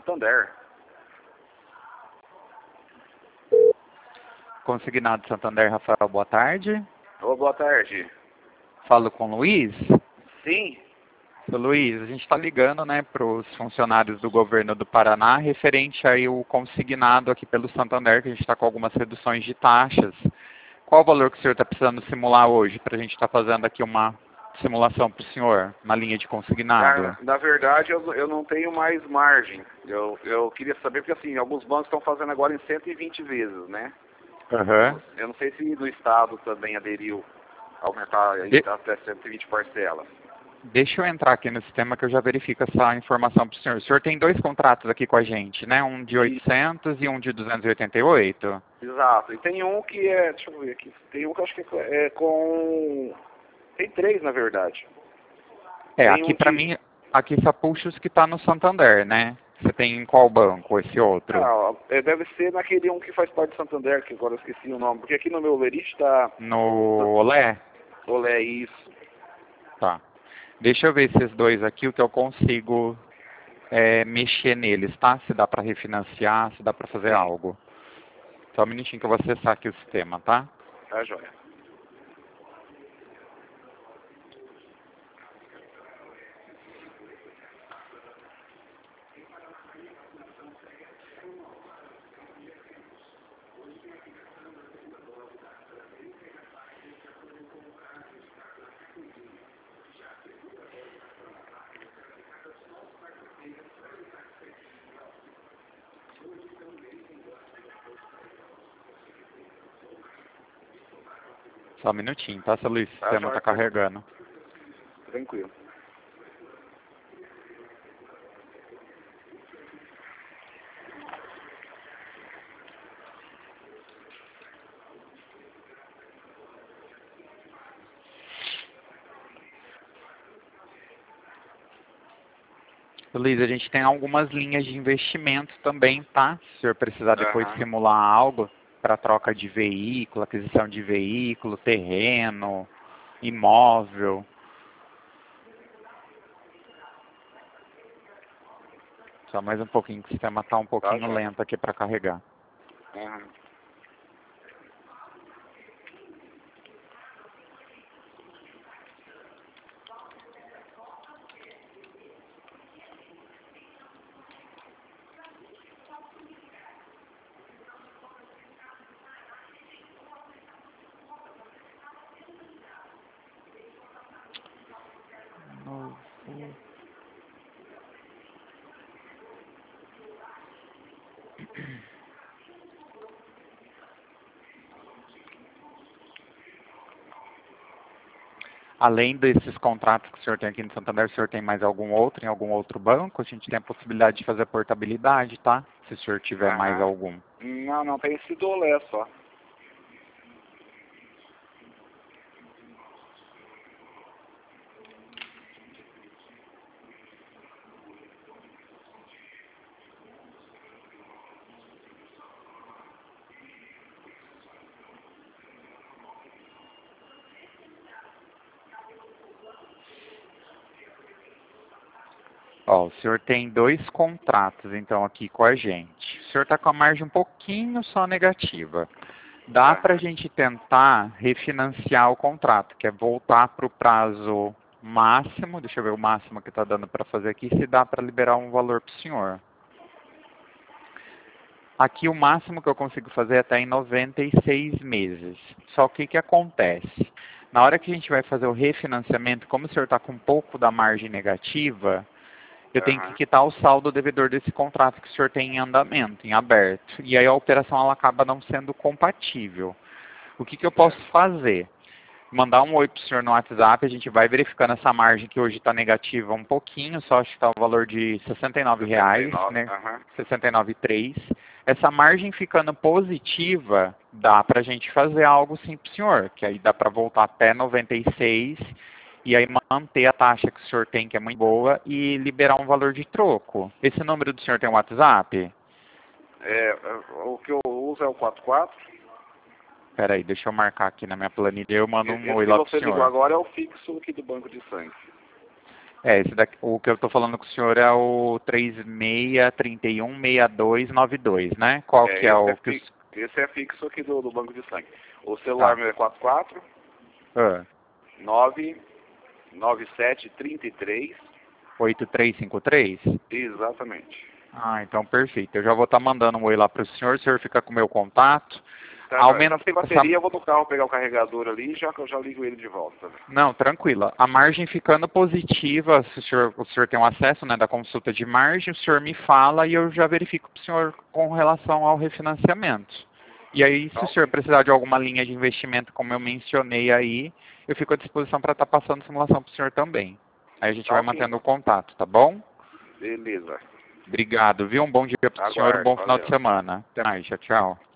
Santander. Consignado Santander, Rafael, boa tarde. Ô, boa tarde. Falo com o Luiz. Sim. Seu Luiz, a gente está ligando, né, para os funcionários do governo do Paraná, referente aí o consignado aqui pelo Santander, que a gente está com algumas reduções de taxas. Qual o valor que o senhor está precisando simular hoje, para a gente estar fazendo aqui uma simulação para o senhor, na linha de consignado? Na verdade, eu não tenho mais margem. Eu queria saber, porque assim, alguns bancos estão fazendo agora em 120 vezes, né? Aham. Eu não sei se no estado também aderiu a aumentar até 120 parcelas. Deixa eu entrar aqui no sistema que eu já verifico essa informação para o senhor. O senhor tem dois contratos aqui com a gente, né? Um de 800 e um de 288? Exato. E tem um que é, deixa eu ver aqui, tem um que eu acho que é com... Tem três, na verdade. É, Tem aqui um para que... mim, aqui só puxa os que está no Santander, né? Você tem em qual banco esse outro? Deve ser naquele um que faz parte do Santander, que agora eu esqueci o nome. Porque aqui no meu Lerite está... No Olé? Olé, isso. Tá. Deixa eu ver esses dois aqui, o que eu consigo mexer neles, tá? Se dá para refinanciar, se dá para fazer Sim. algo. Só um minutinho que eu vou acessar aqui o sistema, tá? Tá, joia. Só um minutinho, tá, seu Luiz? O Tá, sistema joia. tá carregando. Tranquilo. Luiz, a gente tem algumas linhas de investimento também, tá? Se o senhor precisar depois Aham. simular algo para troca de veículo, aquisição de veículo, terreno, imóvel. Só mais um pouquinho, que o sistema está um Tá, pouquinho joia. lento aqui para carregar. Aham. Além desses contratos que o senhor tem aqui no Santander, o senhor tem mais algum outro, em algum outro banco? A gente tem a possibilidade de fazer portabilidade, tá? Se o senhor tiver mais Aham. algum. Não tem sido Olé só. Ó, o senhor tem dois contratos, então, aqui com a gente. O senhor está com a margem um pouquinho só negativa. Dá para a Aham. gente tentar refinanciar o contrato, que é voltar para o prazo máximo. Deixa eu ver o máximo que está dando para fazer aqui, se dá para liberar um valor para o senhor. Aqui o máximo que eu consigo fazer é até em 96 meses. Só que o que acontece? Na hora que a gente vai fazer o refinanciamento, como o senhor está com um pouco da margem negativa, eu tenho que Aham. quitar o saldo devedor desse contrato que o senhor tem em andamento, em aberto. E aí a operação ela acaba não sendo compatível. O que eu posso Certo. fazer? Mandar um oi para o senhor no WhatsApp, a gente vai verificando essa margem que hoje está negativa um pouquinho, só acho que está o valor de R$ 69, 69. né? Aham. 69,3. Essa margem ficando positiva, dá para a gente fazer algo sim para o senhor, que aí dá para voltar até 96 e aí manter a taxa que o senhor tem, que é muito boa, e liberar um valor de troco. Esse número do senhor tem um WhatsApp? O que eu uso é o 44. Espera aí, deixa eu marcar aqui na minha planilha, eu mando um Esse oi que lá para o você ligou senhor. agora é o fixo aqui do Banco de Sangue. Esse daqui, o que eu estou falando com o senhor é o 36316292, né? Qual que é o... Esse é fixo aqui do banco de sangue. O celular Tá. meu é 44 Ah, 99733. 8353? Exatamente. Ah, então perfeito. Eu já vou estar mandando um oi lá para o senhor fica com o meu contato. Tá, Aumenta sem bateria, eu vou no carro pegar o carregador ali e já ligo ele de volta. Não, tranquila. A margem ficando positiva, se o senhor tem um acesso, né, da consulta de margem, o senhor me fala e eu já verifico para o senhor com relação ao refinanciamento. E aí, se o senhor precisar de alguma linha de investimento, como eu mencionei aí, eu fico à disposição para estar passando simulação para o senhor também. Aí a gente vai mantendo o contato, tá bom? Beleza. Obrigado, viu? Um bom dia para o senhor, um bom final de Valeu. semana. Até mais, tchau, tchau.